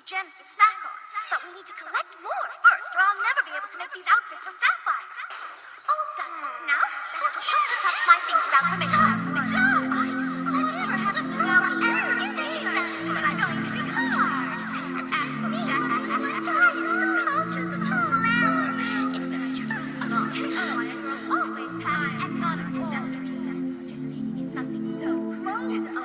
gems to snack on. But we need to collect more first, or I'll never be able to make these outfits for Sapphire. All done. Now, the little shop to touch my things without permission. Let's never have it now anything. But I'm going to be hard. And me, the culture, the glamour. It's very true. I'm always past and not a possessor. Just making it something so cool.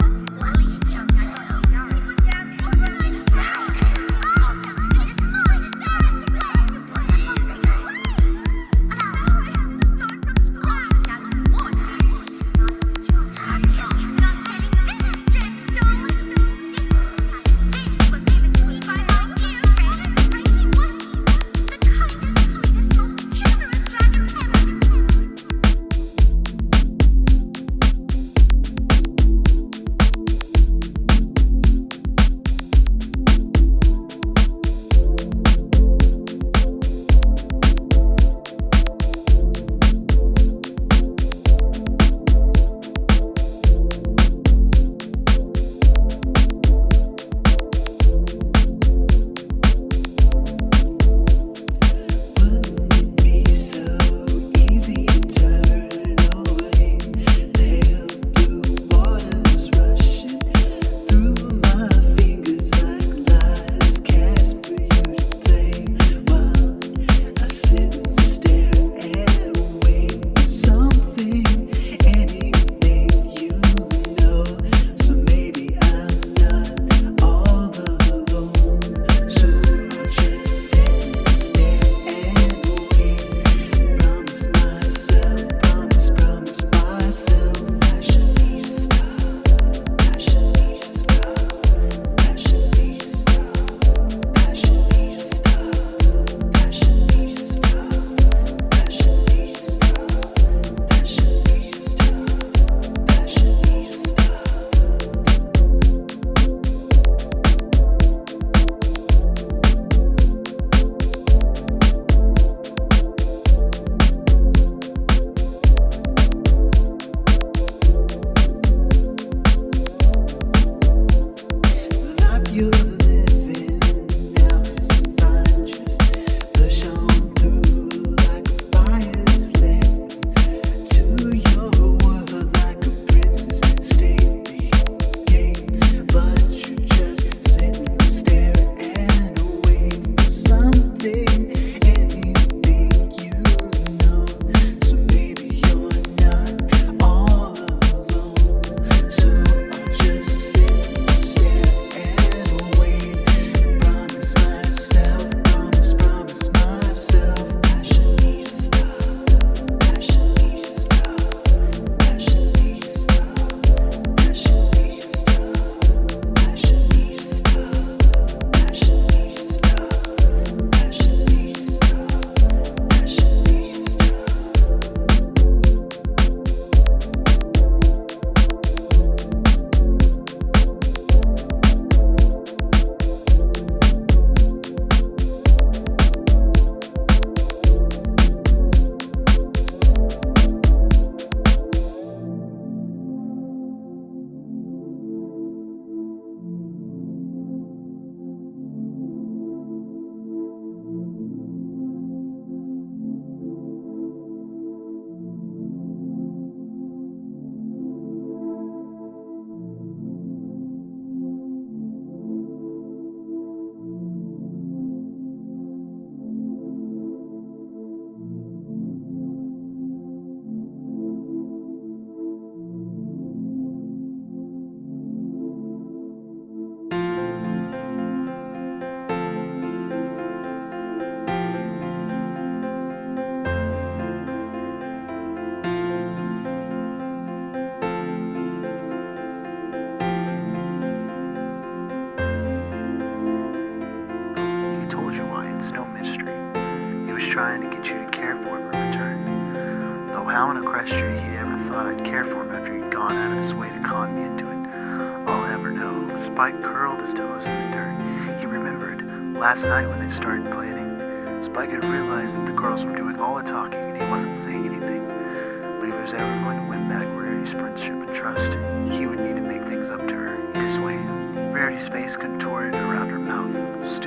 trying to get you to care for him in return. Though how in a Equestria he'd ever thought I'd care for him after he'd gone out of his way to con me into it, I'll never know. Spike curled his toes in the dirt. He remembered last night when they started planning. Spike had realized that the girls were doing all the talking and he wasn't saying anything. But if he was ever going to win back Rarity's friendship and trust, he would need to make things up to her his way. Rarity's face contorted around her mouth,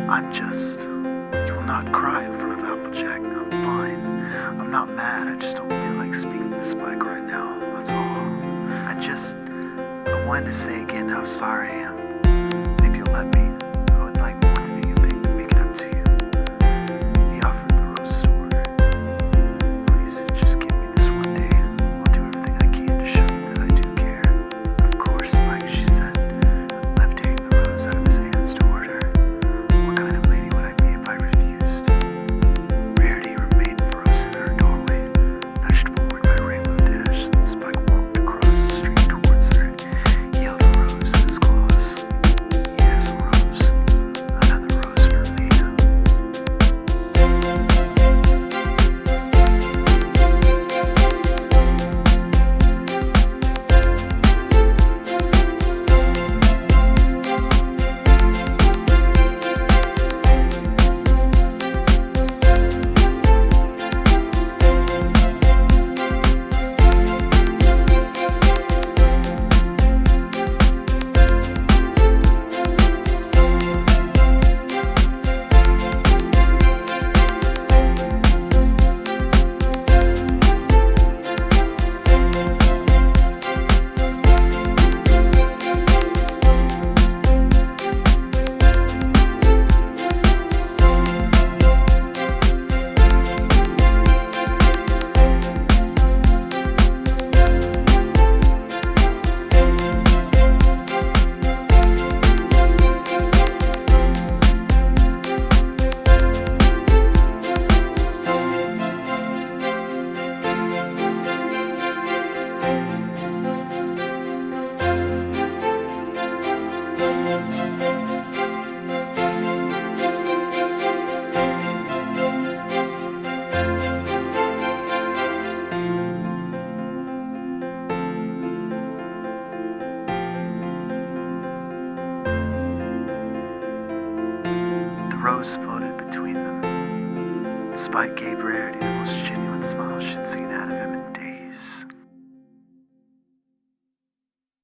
You will not cry in front of Applejack. I'm fine. I'm not mad. I just don't feel like speaking to Spike right now. That's all. I wanted to say again how sorry I am. And if you'll let me, I would like more than anything to make it up to you. He offered the rose to order. Please, just give me this one day. I'll do everything I can to show you that I do care. Of course, Spike, she said, left taking the rose out of his hands toward her. What kind of lady would I be if I refused? Rarity remained frozen in her doorway. Nudged forward by Rainbow Dash, Spike walked across the street towards her. He held a rose in his claws. Yes, a rose. Another rose for me. The rose floated between them. Spike gave Rarity the most genuine smile she'd seen